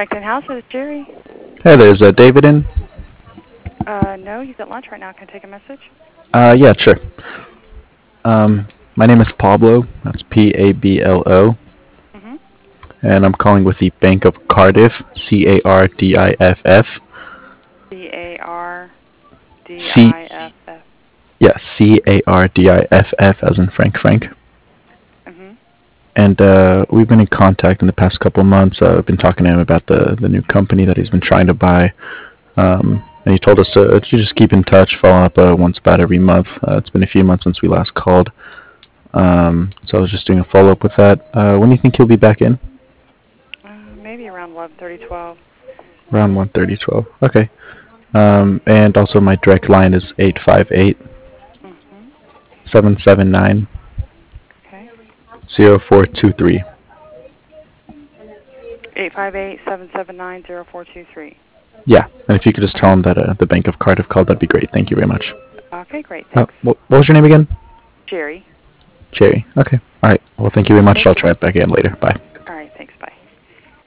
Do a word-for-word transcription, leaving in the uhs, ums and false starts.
Franklin House, this is Jerry. Hey, there's uh, David in. Uh, no, he's at lunch right now. Can I take a message? Uh, yeah, sure. Um, my name is Pablo. That's P A B L O, Mm-hmm. and I'm calling with the Bank of Cardiff. C A R D I F F. C A R D C. I F F. Yeah, C A R D I F F, as in Frank Frank. Mm-hmm. And uh, we've been in contact in the past couple of months. Uh, I've been talking to him about the the new company that he's been trying to buy. Um, and he told us to, to just keep in touch, follow up uh, once about every month. Uh, it's been a few months since we last called. Um, so I was just doing a follow up with that. Uh, when do you think he'll be back in? Uh, maybe around eleven thirty, twelve. Around one thirty, twelve. Okay. Um, and also my direct line is eight five eight, Mm-hmm. seven seven nine, Okay. zero four two three. eight five eight, seven seven nine, zero four two three. Yeah, and if you could just tell Okay. him that uh, the Bank of Cardiff called, that'd be great. Thank you very much. Okay, great. Uh, Thanks. what, what was your name again? Jerry. Jerry. Okay. All right. Well, thank you very much. Thank I'll you. try it back again later. Bye.